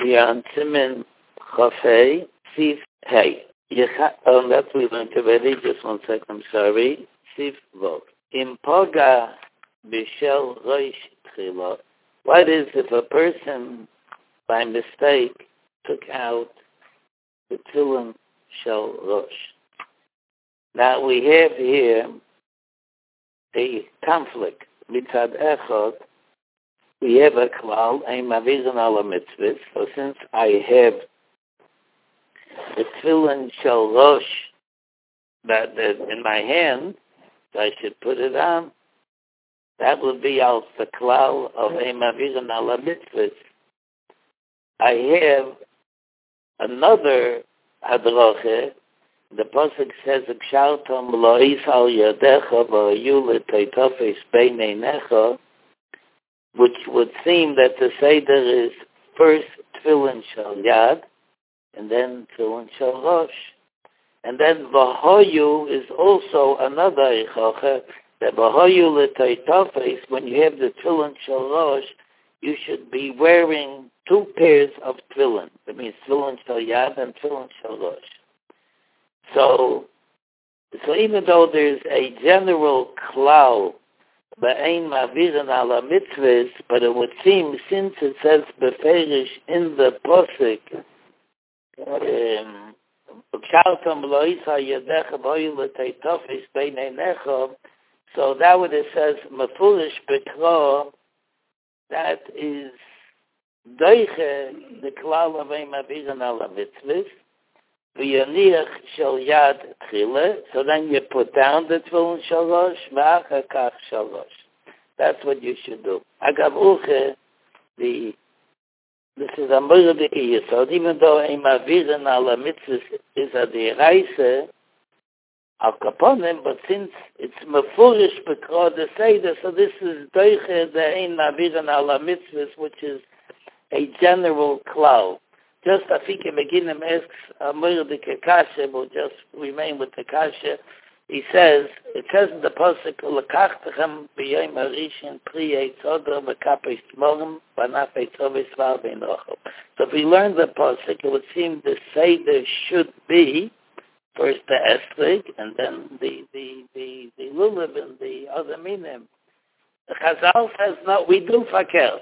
We are on Siman Chafei, Sif Hey. That's we learned already. Just 1 second, I'm sorry. Sif Vov. In Poga Bishel Rosh Tchila. What is if a person, by mistake, took out the Tefillin Shel Rosh? Now we have here a conflict. Mitzad Echad, we have a klal, ein mavizan ala mitzvahs. So since I have the Tefillin Shel Rosh that in my hand, so I should put it on. That would be also the klal of ein mavizan ala mitzvahs. I have another hadrache. The pasuk says, "Kshaltam lo'is al yadecha v'ayu l'teitofes beineinecha," which would seem that the seder is first Tefillin Shel Yad, and then Tefillin Shel Rosh, and then v'hayu is also another ichacha that v'hayu l'teitofes. When you have the Tefillin Shel Rosh, you should be wearing 2 pairs of tefillin. That means Tefillin Shel Yad and Tefillin Shel Rosh. So even though there's a general klal, ba'ein ma'virin ala mitzvahs, but it would seem, since it says beferish in the posik, so that would it says mefurish bekra, that is doiche the klal of ein ma'virin ala mitzvahs. So then you put down the Tefillin Shel Rosh, v'achar Shel Rosh. That's what you should do. Agav uche, this is a murder yesod. Even though a mavirin ala mitzvah is a deraisa al kaponim, but since it's mefurish b'kra the seder, so this is doiche the ein mavirin ala mitzvah, which is a general klal. Just I think Meginim asks Mordechai Kasha, we'll just remain with the Kasha. It says in the pasuk, "L'kachtechem b'yom harishon pri eitzodah v'kapei tmorim v'nafei tzovis v'arbein rochel." So if we learn the pasuk, it would seem the seder should be first the esrog and then the lulav and the other minim. The Chazal says no. We do fakert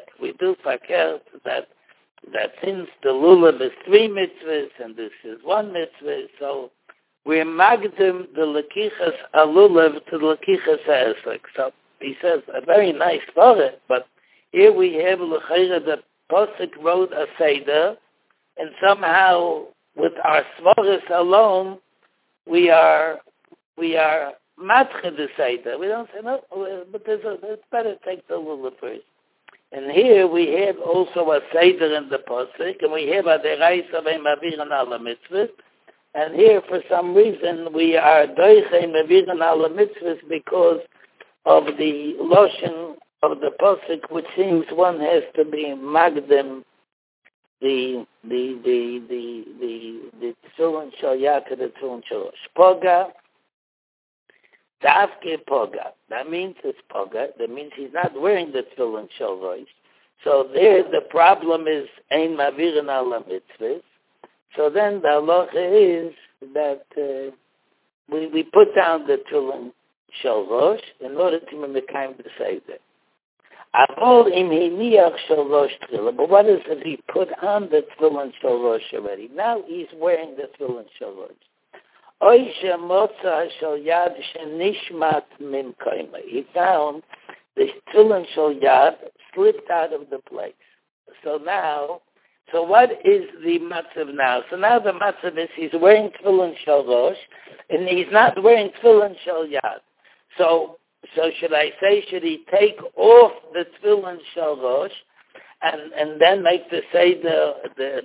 that since the lulav is 3 mitzvahs and this is 1 mitzvah, so we're magdim the lekichas alulav to the lekichas ha'esrog. So he says a very nice story, but here we have l'chayra the posuk wrote a seder, and somehow with our svaris alone we are matche the seder. We don't say no, but it's better to take the lulav first. And here we have also a seder in the pasuk, and we have a derais of a mavirin ala mitzvahs. And here, for some reason, we are doiche mavirin ala mitzvahs because of the lotion of the pasuk, which seems one has to be magdim the tefillin shel yad to the tefillin shel rosh. Poga. Davke Poga. That means it's Poga. That means he's not wearing the Tefillin Shel Rosh. So there the problem is Ein Mavirin ala mitzvahs. So then the halacha is that we put down the Tefillin Shel Rosh in order to mekayim the Seder. Avol im hiniach Shel Rosh Tchila. But what is if he put on the Tefillin Shel Rosh already? Now he's wearing the Tefillin Shel Rosh. He found the Tefillin Shel Yad slipped out of the place. So what is the matzav now? So now the matzav is he's wearing Tefillin Shel Rosh, and he's not wearing Tefillin Shel Yad. So should I say, should he take off the Tefillin Shel Rosh and then make the seder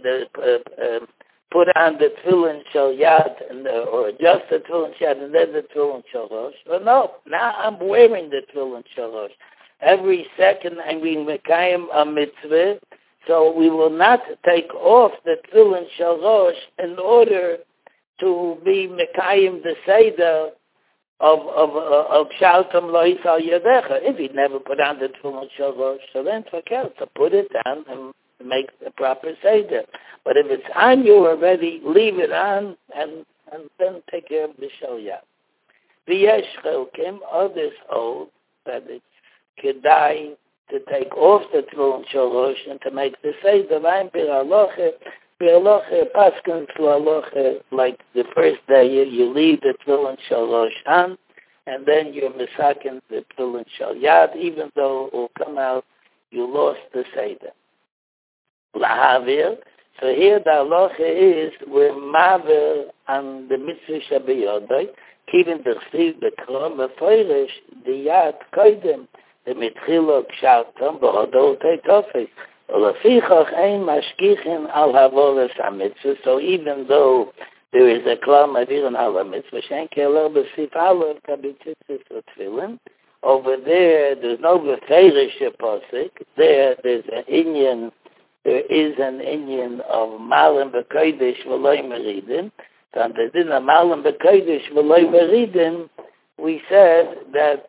put on the Tefillin Shel Yad, or just the Tefillin Shel Yad, and then the Tefillin Shel Rosh? Well, no. Now I'm wearing the Tefillin Shel Rosh. Every second I'm being mekayim a mitzvah, so we will not take off the Tefillin Shel Rosh in order to be mekayim the seder of Shaltam Lois al Yadecha. If he never put on the Tefillin Shel Rosh, so then forget to put it down make the proper Seder. But if it's on you already, leave it on and then take care of the Shalyat. V'yesh chelkim, others hold that it's kedai to take off the Tefillin Shalosh and to make the Seder. V'ayim bir halacha, paskin to halacha, like the first day you leave the Tefillin Shalosh on, and then you're misakin the Tefillin Shalyat, even though it will come out you lost the Seder. Lahavir, so here the halacha is we're maver on the mitzvah shabiyodai, keeping the chsiv b'krom v'foirish the yad koidem the mitchilo kshartam b'hodol teitofes. Olafichach ein mashkichin al havolas hamitzvah. So even though there is a klam aviran al hamitzvah, shen keler b'sif alav kabitzitzis v'tfilin. Over there's no befeirish posik. There's an Indian. There is an Indian of malim b'kodesh v'loy meridin. And the din of malim b'kodesh v'loy meridin, we said that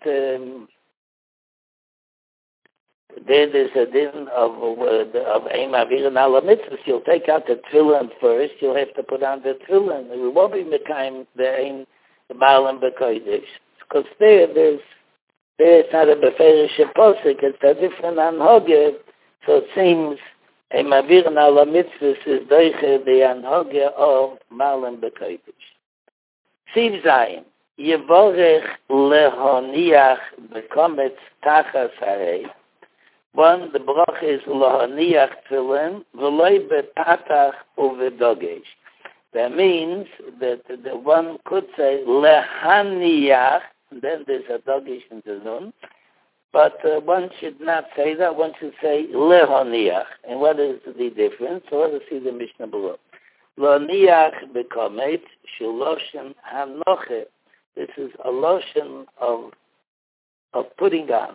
there's a din of Eim Aviran Ala Mitzvahs. You'll take out the tefillin first. You'll have to put on the tefillin. We won't be mekayim the malim b'kodesh, because there's not a beferish posik. It's a different anhogya. So it seems a Maviran Ala Mitzvahs is doiche the anhogya of malim b'kodesh. Siv Zayin, Yevorech lehoniach b'kometz tachas harei. One, the brach is lehoniach tefillin v'loy bepatach uvedogesh. That means that the one could say lehaniach, and then there's a dogesh in the nun, but one should not say that. One should say lehoniach. And what is the difference? So let us see the Mishnah below. Lehoniach b'kometz shuloshen hanoche. This is a lotion of putting on.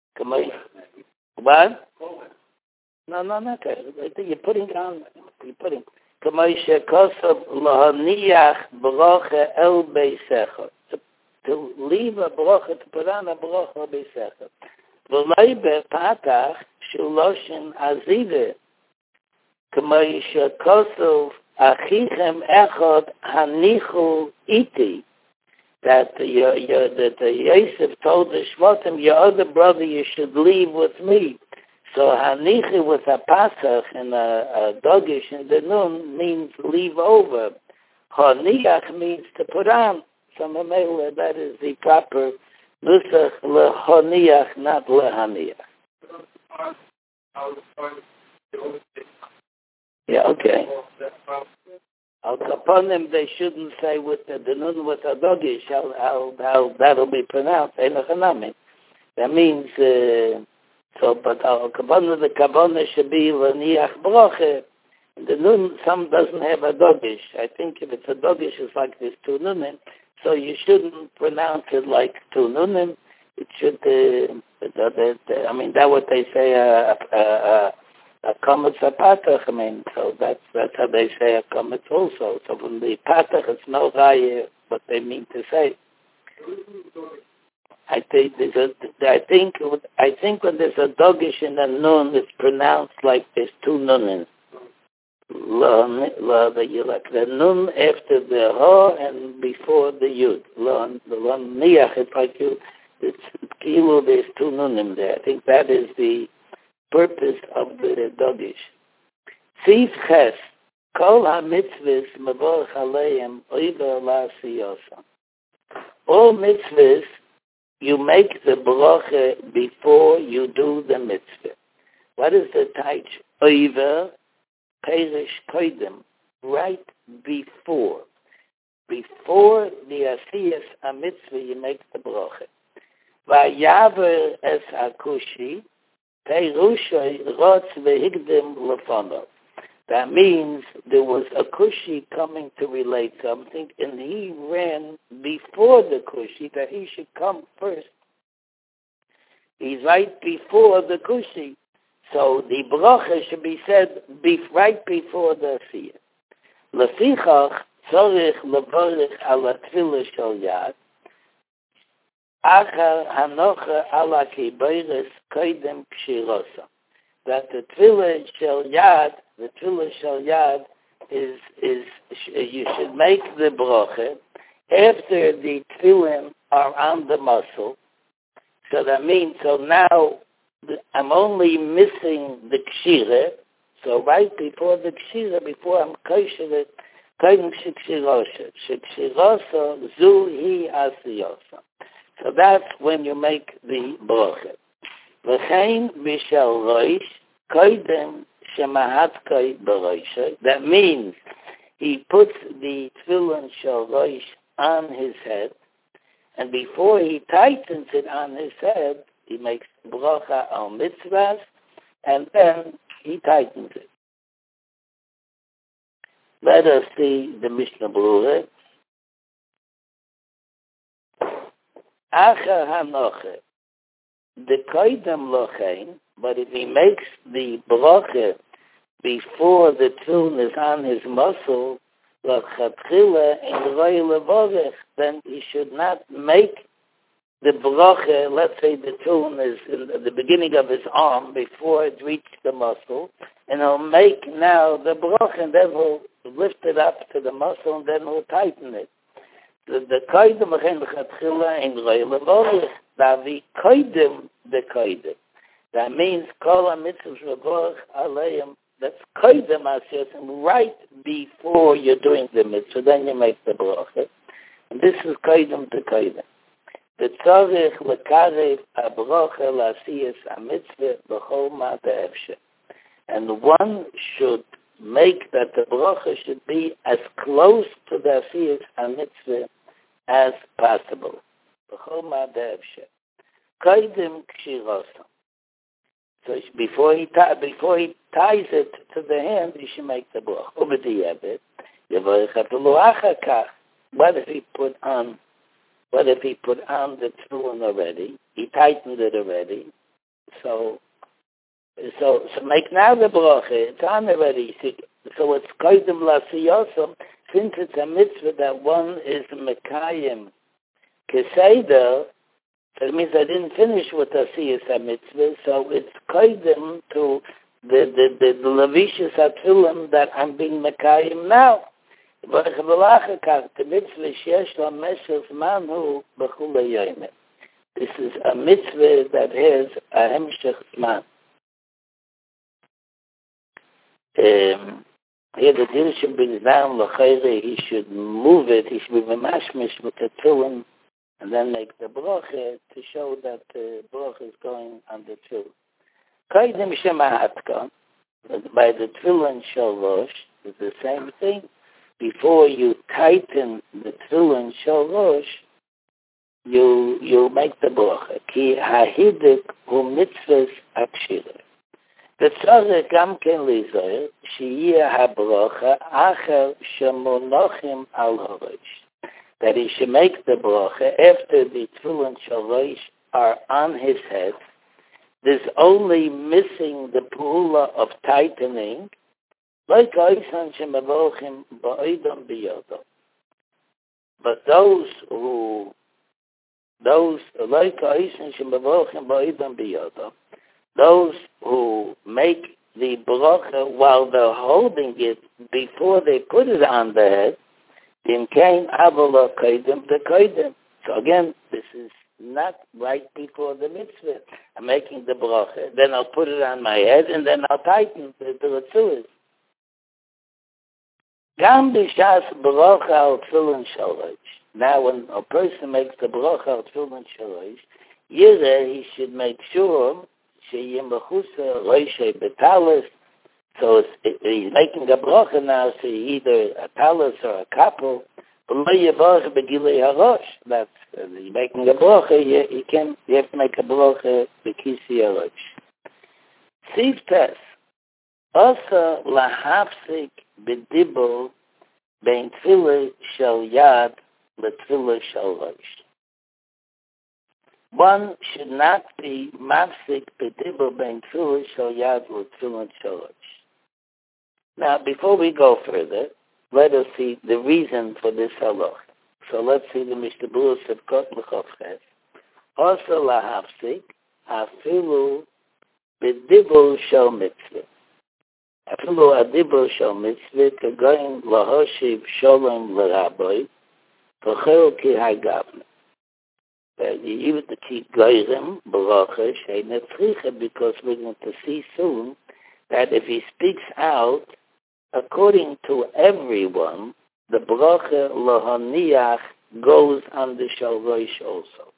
What? No, not that. I think you're putting. Kamoisha kosav lahaniach bracha el beisecha. To leave a bracha, to put on a bracha beisecha. V'lei bepatach shuloshin azive. Kamoisha kosav achichem echad hanichu iti. That Yosef told the Shvatim, your other brother, you should leave with me. So Hanichi with a Pasach and a Dogish in the Nun means leave over. Haniach means to put on. So Mamela, that is the proper Nusach lehaniach, not lehaniach. Yeah, okay. Al kaponim, they shouldn't say with the nun with a dogish how that'll be pronounced. That means but al kaponim, the kaponim should be l'niach bracha. The nun some doesn't have a dogish. I think if it's a dogish, it's like this two nunim. So you shouldn't pronounce it like two nunim. It should. That's what they say. A kometz a patach, so that's how they say a kometz also. So from the patach, it's no raya what they mean to say. I think when there's a dogish in a nun, it's pronounced like there's two nunin. Like the nun after the ha and before the yud. The niach, it's like it's kilo. There's two nunim there. I think that is the purpose of the dogish. Sif ches, kol ha-mitzvahs mevorach aleim oiver la'asiyosam. All mitzvahs, you make the bracha before you do the mitzvah. What is the taich? Oiver, perish koidem, right before. Before the asiyas ha-mitzvah, you make the bracha. Vayaver es akushi, that means there was a kushi coming to relate something, and he ran before the kushi, that he should come first. He's right before the kushi. So the bracha should be said right before the asiyah. Lefichach tzorich levorich ala tefillah shel yad, Achar hanocha ala kibayres koidem kshirosa. that the tefillah shel yad is you should make the bracha after the tefillin are on the muscle. So that means, so now I'm only missing the kshira. So right before the kshira, before I'm kosher it, kaidem shekshirosha. Shekshirosha zu hi asiyosa. So that's when you make the bracha. V'chein b'shel roish kaidem shemahatkei b'roisha. That means he puts the tefillin shel roish on his head, and before he tightens it on his head, he makes bracha al mitzvahs, and then he tightens it. Let us see the Mishnah Berurah. Acher hanoche, the koidem lochein, but if he makes the bracha before the tune is on his muscle, then he should not make the bracha, let's say the tune is at the beginning of his arm before it reached the muscle, and he'll make now the bracha, and then he'll lift it up to the muscle, and then he'll tighten it. The koidem lechatchila in roile vorech, davi koidem the koidem. That means kol ha-mitzvos v'vorech aleim. That's koidem asiyos, right before you're doing the mitzvah, then you make the bracha. And this is koidem to koidem. The tzarich lekarev ha-bracha l'asiyos ha-mitzvah b'chol ma'at ha'efsheh. And one should make that the bracha should be as close to the asiyos ha-mitzvah as possible. B'chol ma'at ha'efsheh. Koidem kshirosam. So before he ties it to the hand, he should make the bracha. What if he put on the tefillin already? He tightened it already. So make now the bracha. It's on already. So it's koidem l'asiyosam. Since it's a mitzvah that one is mekayim keseder. So it means I didn't finish with Asiyas HaMitzvah, so it's koidem to the Levishus HaTfilim that I'm being Mekayim now. This is a mitzvah that has a hemshech zman. Here the deal should be down, he should move it, he should be mashmish with the tefillin, and then make the bracha to show that the bracha is going on the tefillin. Koidem shemahatka, by the tefillin shel rosh, is the same thing. Before you tighten the tefillin shel rosh, you make the bracha. Ki hahidik hu mitzvahs akshira. The tzarech gam ken lizoyer, sheyeh habracha acher shemonochim al horosh. That he should make the bracha after the tefillin shel rosh are on his head. There's only missing the pu'ula of tightening, like oisan shemavochim ba'idam biyodam. But those like oisan shemavochim ba'idam biyodam, those who make the bracha while they're holding it before they put it on the head, in kain avola koidem the koidem. So again, this is not right before the mitzvah. I'm making the bracha, then I'll put it on my head, and then I'll tighten the retzuas. Gam b'shas bracha al tefillin shel rosh. Now, when a person makes the bracha al tefillin shel rosh, he should make sure sheyim b'chusa roshei betalis. So he's making a bracha now, so either a talis or a couple. That's he's making a bracha. You have to make a bracha b'kisi harosh. Siv tes asa lahafsik b'dibur bein tefillah shel yad letefillah shel rosh. One should not be mafsik b'dibur bein tefillah shel yad letefillah shel rosh. Now, before we go further, let us see the reason for this halach. So let's see the Mishnah Berurah Sevkot L'Chavches. Also lahafsik afilu b'dibur shel mitzvah. Afilu adibur shel mitzvah kegoyin lahoshiv shalom l'rabbi v'chel ki hagavna. You even to keep goyim b'racha she'nei tzricha, because we're going to see soon that if he speaks out according to everyone, the bracha lahaniach goes on the shel rosh also.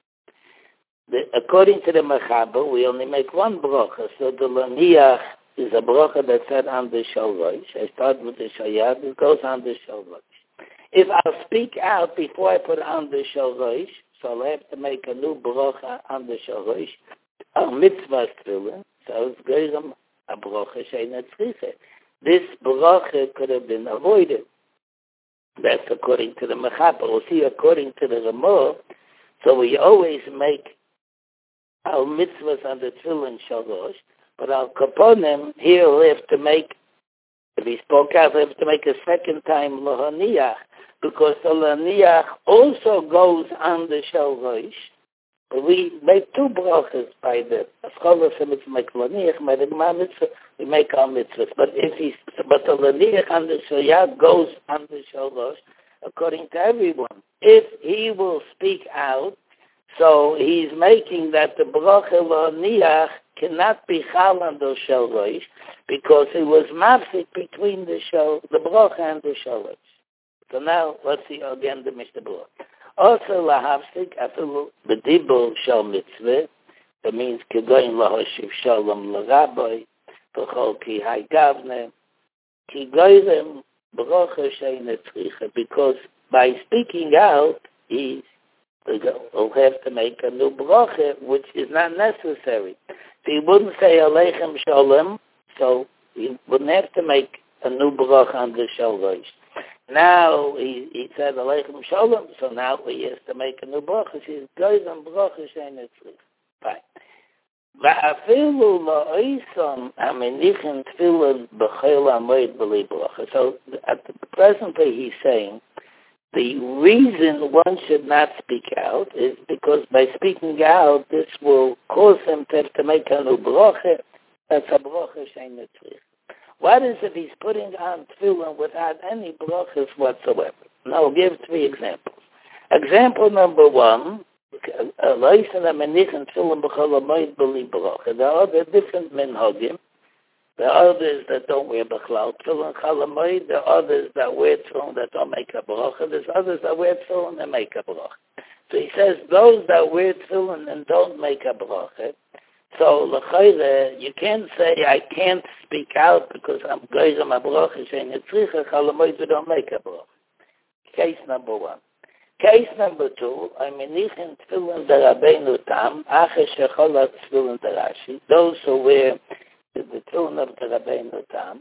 According to the Mechaber, we only make one bracha, so the lahaniach is a bracha that's said on the shel rosh. I start with the shayad, it goes on the shel rosh. If I'll speak out before I put on the shel rosh, so I'll have to make a new bracha on the shel rosh, a mitzvah tefillah, so it's goyim a bracha she'nei tzricha. This bracha could have been avoided. That's according to the Mechaber. We'll see according to the Ramah. So we always make our mitzvahs on the tefillin shalosh, but our kaponim here we'll have to make, if he spoke out, we'll have to make a second time lahaniach, because the lahaniach also goes on the shalosh. We make two brachas by the scholar mitzvah make lahaniach, by the Gemara mitzvah we make our mitzvahs. But but the lahaniach on the shayat goes on the shalosh according to everyone. If he will speak out, so he's making that the bracha lahaniach cannot be chal on the shalosh, because it was mafsik between the bracha and the shalosh. So now let's see again the Mishnah Berurah. Also lahafsik afilu b'dibur shel mitzvah. That means kegoyin lahoshiv shalom l'rabbi v'chol ki hagavne ki goyim bracha she'nei tzricha, because by speaking out he will have to make a new bracha, which is not necessary. So he wouldn't say aleichem shalom, so he wouldn't have to make a new bracha on the shel rosh. Now he said aleichem shalom, so now he has to make a new bracha. He's goyim bracha she'nei tzricha. Fine. Va'afilu la'oisam hamenichin tefillah b'chol hamoed b'li bracha. So at the present day he's saying the reason one should not speak out is because by speaking out, this will cause him to have to make a new bracha. That's a bracha she'nei tzricha. What is if he's putting on tefillin without any brachas whatsoever? Now I'll give 3 examples. Example number 1, there are other different minhagim. There are others that don't wear b'chlal tefillin chalamoid. There are others that wear tefillin that don't make a bracha. There's others that wear tefillin and make a bracha. So he says those that wear tefillin and don't make a bracha, so l'chayre, you can't say I can't speak out because I'm goyim a bracha she'nei tzricha chalamoid we don't make a bracha. Case number 1. Case number 2, I'm menichin tefillin d'Rabbeinu Tam, acher shecholat tefillin d'Rashi, those who wear the tefillin of the Rabbeinu Tam.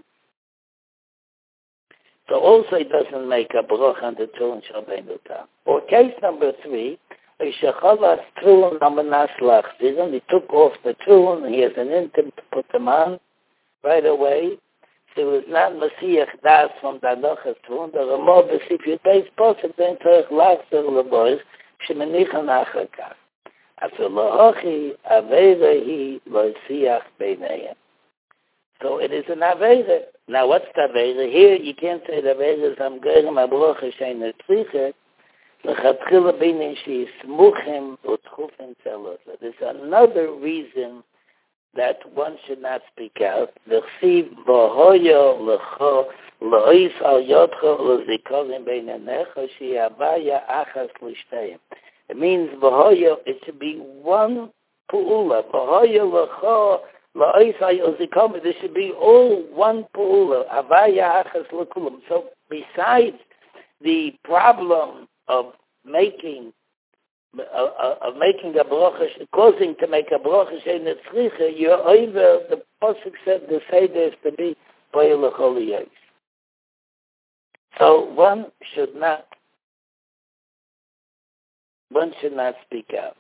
So also it doesn't make a bracha on the tefillin of Rabbeinu Tam. Or case number 3, shecholat tefillin amanas lachzir, he took off the tefillin, he has an intent to put them on right away. So it was not Masiach Das from the Anochas tefillin. The Ramah b'sifyut beis posek then tzarich lachzir l'boich shemenichan achar kach. Afilu hochi aveira hi lo siach beinayim. So it is an aveira. Now what's the aveira? Here you can't say the aveira is am goyim a bracha she'nei tzricha l'chatchila beinin she'yismuchim u'tchufin tzalot. There's another reason that one should not speak out. L'chsiv v'hoyo l'cho lo'is al yodcho l'zikorim beinenecha she'yavaya achas l'shteyim. It means v'hoyo, it should be one pu'ula. V'hoyo l'cho lo'is al zikorim. There should be all one pu'ula. Avaya achas l'kulam. So besides the problem of making a bracha, causing to make a bracha she'nei tzricha, you're over, the pasuk said the seder is to be po'el l'chol yos. So one should not speak out.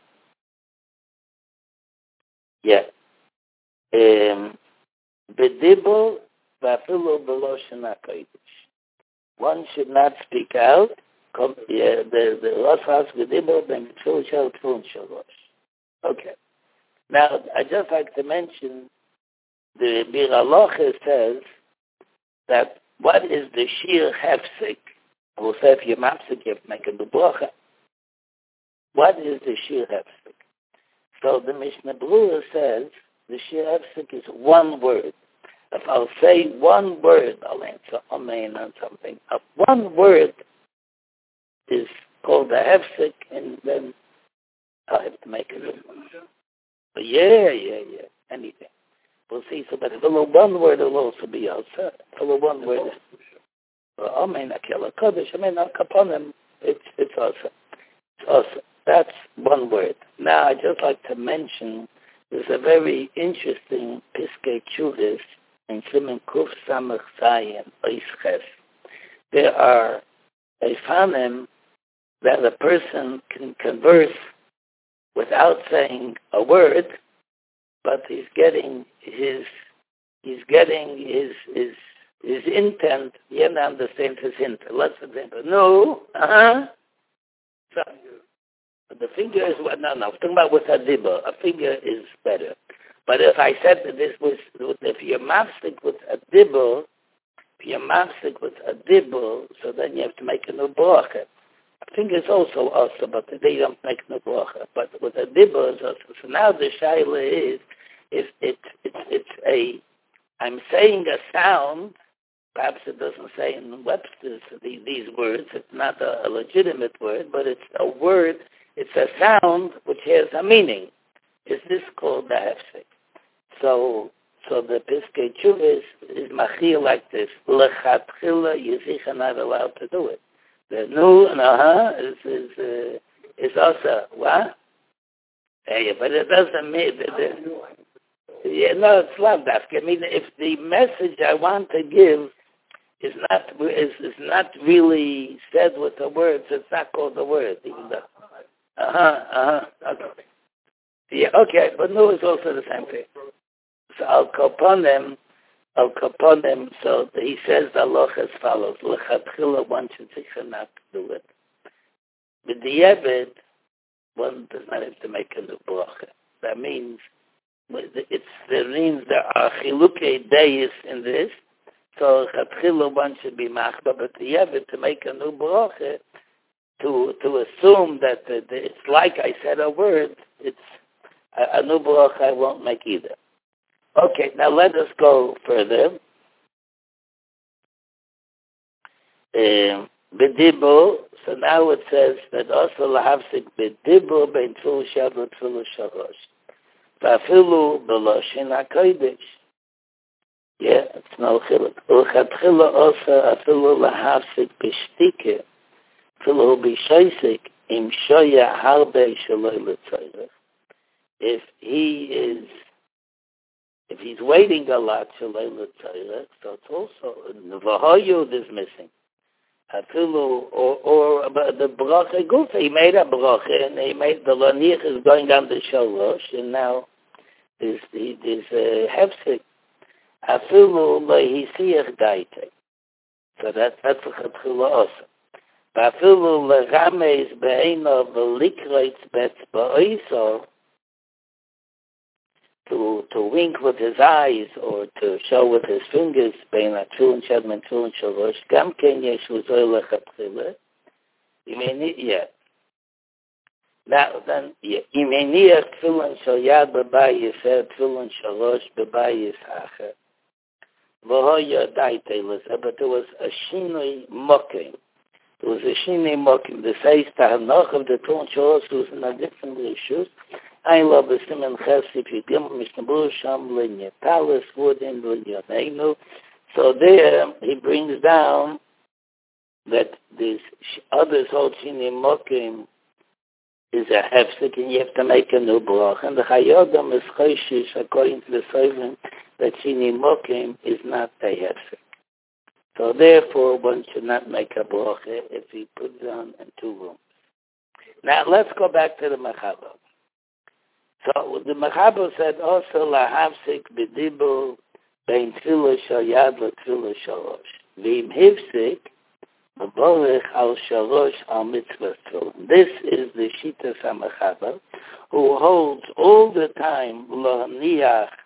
Yeah. B'dibur v'afilu b'loshen hakodesh. One should not speak out. The Rosh Hashanah ben Tefillin Shel Tefillin Shalosh. Okay. Now I just like to mention The Bir Halacha says that what is the shir hefsek? We'll say if you're mapsik, you have to make a new bracha. What is the shir hefsek? So the Mishnah Berurah says the shir hefsek is one word. If I'll say one word, I'll answer amen on something. One word is called a hefsek, and then I have to make a new one. But yeah. Anything. We'll see. So, but one word will also be also. One word. Amen. Akela Kodesh. Amen. Kaponim. It's also. It's also. That's one word. Now, I'd just like to mention there's a very interesting Piskei Teshuvos in Siman Kuf Samach Zayin Oisches. There are a fanim that a person can converse without saying a word, but he's getting his intent. You understand his intent. Let's example. No. So, the finger is what? No. I'm talking about with a dibber. A finger is better. But if I said that this was, if you're mafsik with a dibber, so then you have to make a new bracha. A finger is also, but they don't make no bracha. But with a dibber is also. So now the shaila is, if it's I'm saying a sound, perhaps it doesn't say in Webster's these words, it's not a legitimate word, but it's a word, it's a sound which has a meaning. Is this called the hefsek? So the Piskei Teshuvos is machil like this. Lechatchila, you are not allowed to do it. The nu and is also what? Hey, but it doesn't mean it's not that. I mean, if the message I want to give is not really said with the words, it's not called the word. Even though. Okay. Yeah, okay, but nu is also the same thing. So I'll kaponim. So he says the halacha as follows: Lechatchila, one should not do it. With the Yeved, one does not have to make a new bracha. That means there are chilukei deis in this. So Lechatchila, one should be machba, but the Yeved to make a new bracha, to assume that it's like I said a word, it's a new bracha I won't make either. Okay, now let us go further. B'dibur, so now it says that also lahavsik b'dibur bein tefillah shad l'tefillah shalosh. V'afilu b'loshin ha'kodesh. Yeah, it's no chiluk. U'chatchila also afilu lahavsik b'shtike. Afilu b'shoisik im shoya harbe shaloi l'tzorech. If he's waiting a lot, so it's also V'hoyud is missing. Or the bracha gufa, he made a bracha, and he made the lanich is going down the shalosh, and now there's hefsek. Afilu lehisiach daite. So that's a chatchila also. Afilu legameis be'ena v'likreitz betz ba'oiso. To wink with his eyes or to show with his fingers, bein atfilin shad and tefilin shalosh, gam ken yesh uzoy lechatchila. You may need, Now then, you may need tefilin shal yad b'bayis, tefilin shalosh b'bayis hacher. V'hoya daite leza, but there was a shinui mokim. The says tahanach of the tefilin shalosh was in a different issues. I love the Siman Ches, if you give him Mishnah Berurah Sham Linya Talis Wooden Linya Neinu. So there he brings down that this others hold Shini Mokim is a hefsek and you have to make a new bracha. And the Chayodam is Choshish according to the Sovereign that Shini Mokim is not a hefsek. So therefore one should not make a bracha if he puts on in two rooms. Now let's go back to the Mechaber. So the Mechaber said also lahavsik b'dibur bein tefillah shal yad l'tefillah shalosh. V'im hivsik v'borech al shalosh al mitzvah tefillah. This is the Shitas HaMechaber, who holds all the time lahaniach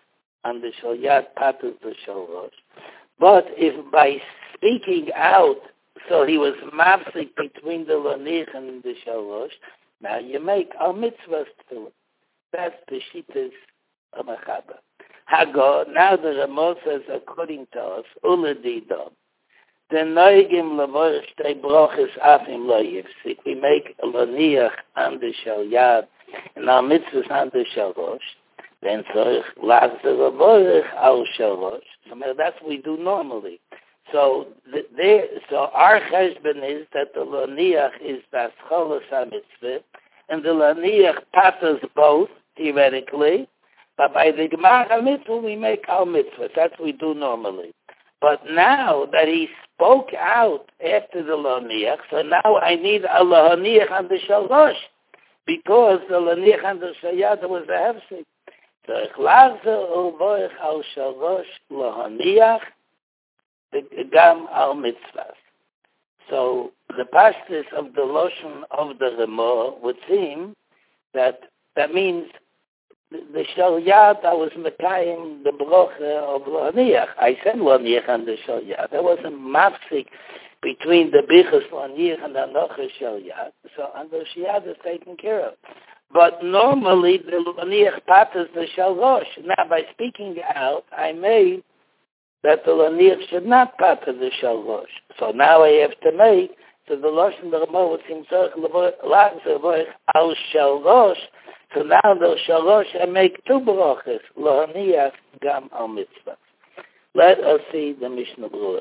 and the Shalyad patters the Shalosh. But if by speaking out, so he was mafsik between the Lanich and the Shalosh, now you make al mitzvahs tefillah. That's the Shittas of Machaba. Hago, now the Ramah says, according to us, Uladidom, the Noigim Lavor Shtei Brochis Afim Lo Yifsik. We make a Laniach and the Shalyad, and our mitzvahs and the Shalosh. Then Tzorich Lachzer Lavorich Al Shalosh. So that's what we do normally. So our cheshbon is that the Laniach is the Scholas HaMitzvah, and the Laniach passes both, theoretically, but by the Gemara HaMitzvah we make Al Mitzvah. That's what we do normally. But now that he spoke out after the Laniach, so now I need a Laniach and the Shalosh, because the Laniach and the Shalyad was a hefsek. So Lachzer Uvorich Al Shalosh Laniach Gam Al Mitzvah. So the pashtus of the Lashon of the Ramah would seem that means the Shalyad that was Mekayim the Brocha of Laniach. I said Laniach and the Shalyad. There was a mafsik between the Bichas Laniach and the Anocha Shalyad. So and the Shalyad is taken care of. But normally the Laniach patters the Shalosh. Now by speaking out, I made that the Laniach should not patter the Shalosh. So now I have to make, so the Lashon the Ramah would seem Lachzer Al Shalosh. So now the Shalosh I make two brachas, Laniach Gam Al Mitzvah. Let us see the Mishnah Berurah.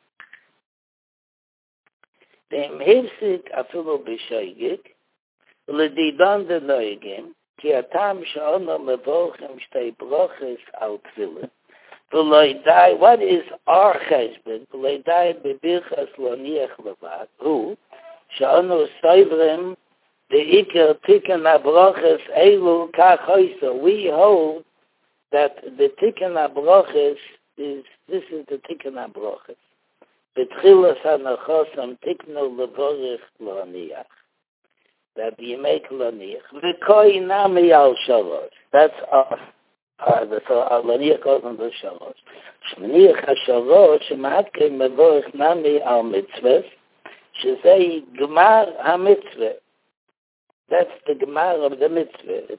Dem Hifsik Afilu B'Shoigig, L'Didan de Noigim, Ki Atam Sha'ona Mevorchim Shtei Brachas Al Tefillah. What is our cheshbon? V'leidai bebirchas Laniach levad. Who? Sha'onu soivrim de'ikar tikkun habrachas elu kach hoisa. We hold that the tikkun habrachas is the tikkun habrachas. Betchilas hanachosam tiknu levorich Laniach. That you make Laniach. V'koi nami al shalosh. That's our. So Laniach goes on the Shalosh. Shmaniach HaShalosh, Shematke Mevorich Nami Al Mitzvah, Shezei Gemar HaMitzvah. That's the Gemar of the Mitzvah.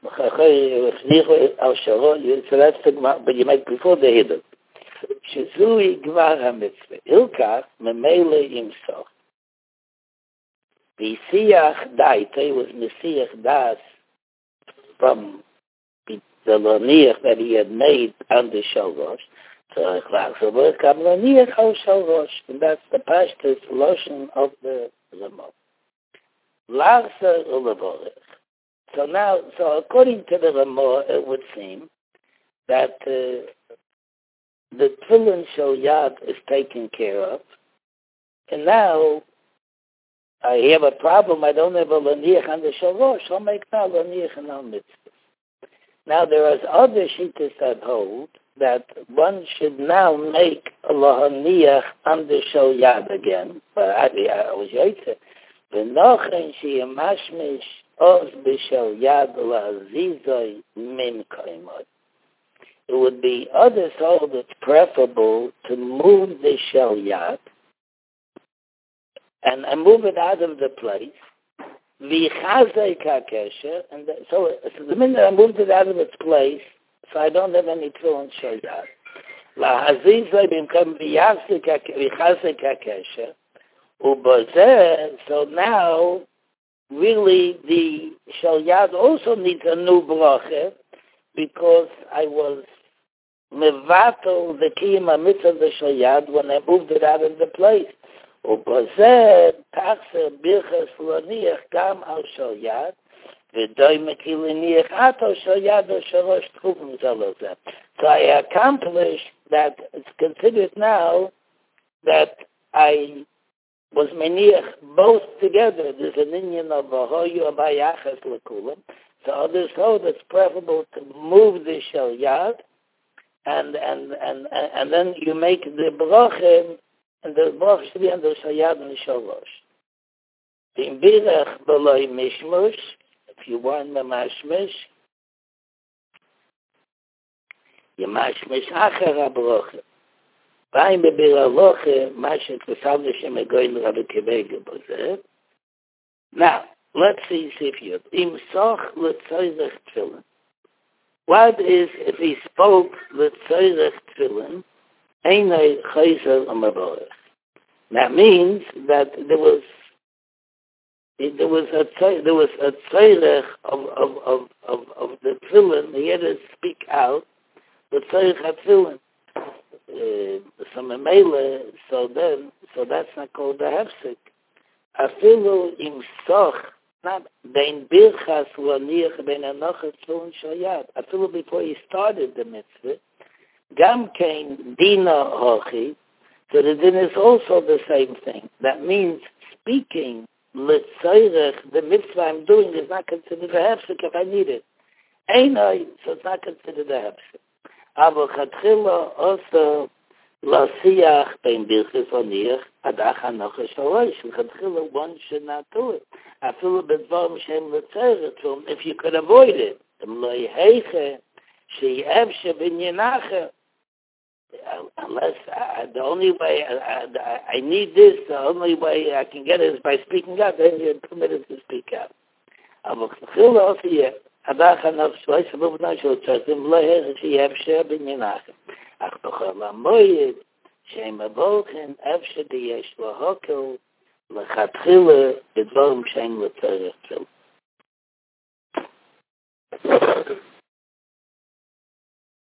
Al Shalosh, so that's the Gemar, but you make before the Hidden. Shezui Gemar HaMitzvah. Ilkach, Memele Imsoch. V'Siach Daite was Mesiach Das from the Laniach that he had made on the Shalosh. So Laniach Al Shalosh, and that's the pashtus Lashon of the Ramah. Lachzer Ulevorich. So according to the Ramah, it would seem that the Tefillin Shalyad is taken care of, and now I have a problem. I don't have a Laniach on the Shalosh. I'll make now Laniach and Al Mitzvah. Now there are other shittas that hold that one should now make a Laniach on the Shalyad again. But I was yaitze. V'nochen sheyamashmish oz b'Shalyad la'azizoi min koimot. It would be others hold it's preferable to move the Shalyad and move it out of the place. V'chazei kakesher, and so the minute I moved it out of its place, so I don't have any tefillin shalyad. La'azizoi b'mkom v'chazei kakesher, ubozeh. So now, really, the shalyad also needs a new bracha because I was mevatel the kiyum hamitzvah of the shalyad when I moved it out of the place. ובזה תחסר בירכס לניח גם על שליד, ודוי מכי לניח עתו שליד או שלוש תחובים זה לא זה. So I accomplished that it's considered now that I was meniach both together. There's an inyan of Ahoyu Abayachas Lekulam. So others hold it's preferable to move the shalyad and then you make the brachim. And the bracha should be on the Shalyad and the Shalosh. The Imbirach B'loi Mishmush, if you want the Mashmish, ימשמש אחר הברוכה. ואין בביר הלוכה, מה שכתב לשם הגוין רבי כבגר בזה. Now, let's see if you im soch letzorech tefillin. What is if he spoke letzorech tefillin? Einay chayzer amaborech. That means that there was a tzorech of the tefillin. He had to speak out the tzorech tefillin. So that's not called the hefsek. Afilu im soch, not bein birchas u'aniach bein anochas tefillin shoyad. Afilu before he started the mitzvah, gam kein dina hochi. So the din is also the same thing. That means speaking l'tzairech, the mitzvah I'm doing is not considered a hefsek if I need it. Einay, so it's not considered a hefsek. Aber chatchila also l'siyach bein birchas u'aniach adach anochas shalosh. Chatchila one should not do it. Afilu b'dvarim shem l'tzairech, if you could avoid it. L'y heiche she'yevshe b'nyenacha. Unless the only way I need this, the only way I can get it is by speaking out. Then you're permitted to speak out. But